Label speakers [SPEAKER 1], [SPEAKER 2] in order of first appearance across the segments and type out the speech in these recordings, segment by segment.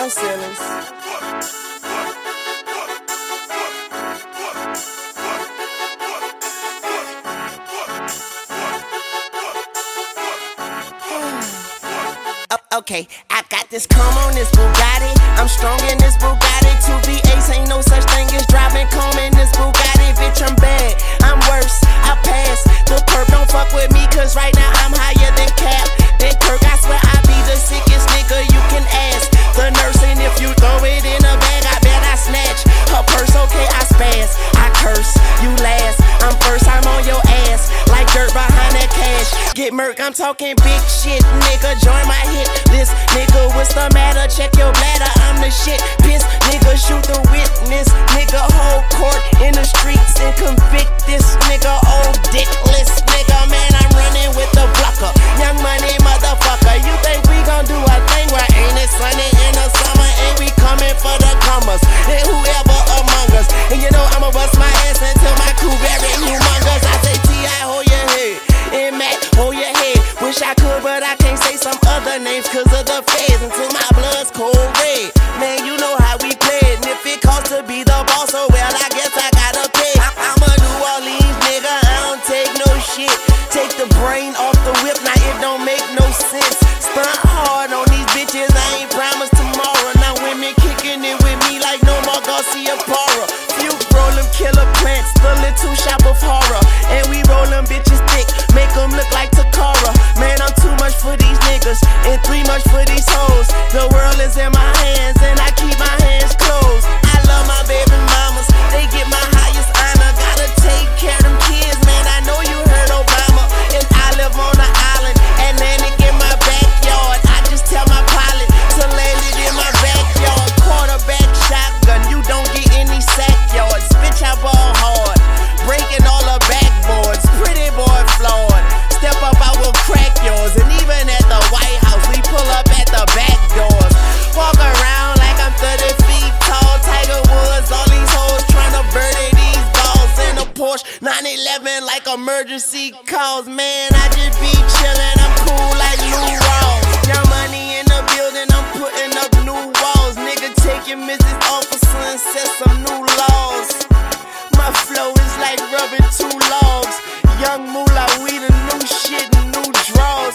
[SPEAKER 1] no ceilings. Okay, I got this calm on this Bugatti. I'm strong in this Bugatti. 2 V8s, ain't no such thing as driving calm in this Bugatti. Bitch, I'm bad, I'm worse, I pass. The perp don't fuck with me, cause right now I'm higher than Cap. Then Kirk, I swear I be the sickest nigga you can ask. The nurse, and if you throw it in a bag, I bet I snatch her purse. Okay, I spaz, I curse, you last. I'm first, I'm on your ass, like dirt behind that cash. Get murk, I'm talking big shit, nigga, join my hit list. Nigga, what's the matter? Check your bladder, I'm the shit. Piss, nigga, shoot the witness. Nigga, hold court in the streets and convict this nigga. Old dickless nigga, man, I'm running with the blocker. Young money motherfucker, you think we gon' do a thing right? Ain't it sunny in the summer? Ain't we coming for the comers? And whoever among us. And you know I'ma bust my ass until my crew very humongous. I say T.I., hold your head. And Mac, hold your head. Wish I could, but I can't say some other names cause of the feds until my blood's cold red. Man, you know how we play it. And if it costs to be the boss, oh well, I guess I gotta pay. I'm a New Orleans nigga, I don't take no shit. Take the brain off the whip, now it don't make no sense. Stunt hard on these bitches, I ain't promised tomorrow. Now women kicking it with me like no more Garcia Parra. Few roll them killer plants, the little shop of horror. And we roll them bitches thick, make them look like Takara. Man, I'm too much for these niggas and 3 much for these hoes. The world is in my hands and I keep my hands closed. I love my baby mamas, they get my highest honor. Gotta take care of them kids, man, I know you heard Obama. And I live on the island, Atlantic in my backyard. I just tell my pilot to land it in my backyard. Quarterback shotgun, you don't get any sack yards. Bitch, I ball hard, breaking all the backboards. Pretty boy flawed, step up, I will crack yours. And even at the White House, we pull up at the back doors. Walk around like I'm 30 feet tall. Tiger Woods, all these hoes tryna birdie these balls in a Porsche 911 like emergency calls. Man, I just be chillin', I'm cool like Lou Rawls. Young money in the building, I'm putting up new walls. Nigga, take your Mrs. Officer and set some new laws. My flow is like rubbing 2 logs. Young moolah, we the new shit and new draws.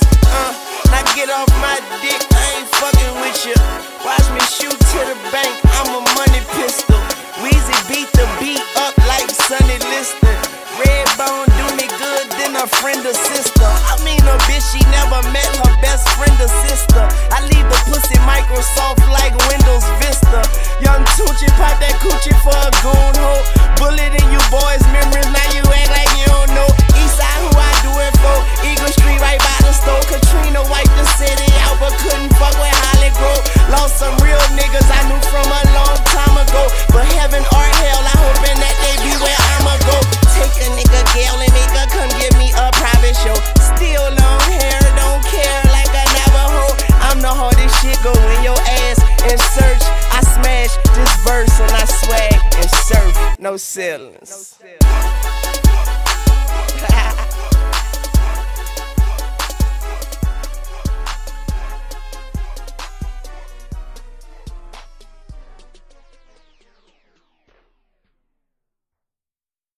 [SPEAKER 1] Now get off my dick, I ain't fucking with you. Watch me shoot to the bank, I'm a money pistol. Weezy beat the beat up like Sonny Liston. Redbone do me good, then a friend or sister. I mean a bitch, she never met her best friend or sister. I leave the pussy Microsoft like Windows Vista. Young Tucci pop that coochie for a goon hoe. Bullet in you boys' memories, now you act like you don't know. Eastside, who I do it for? Eagle Street right by the store. Katrina wiped the city out, but couldn't fuck with Holly Grove. Lost some real niggas I knew from a long time ago. But heaven or hell, I hoping that they be where I'ma go. Take a nigga girl and make her come give me a private show. Still long hair, don't care like a Navajo. I'm the hardest shit, go in your ass and search. I smash this verse and I swag and surf, no ceilings.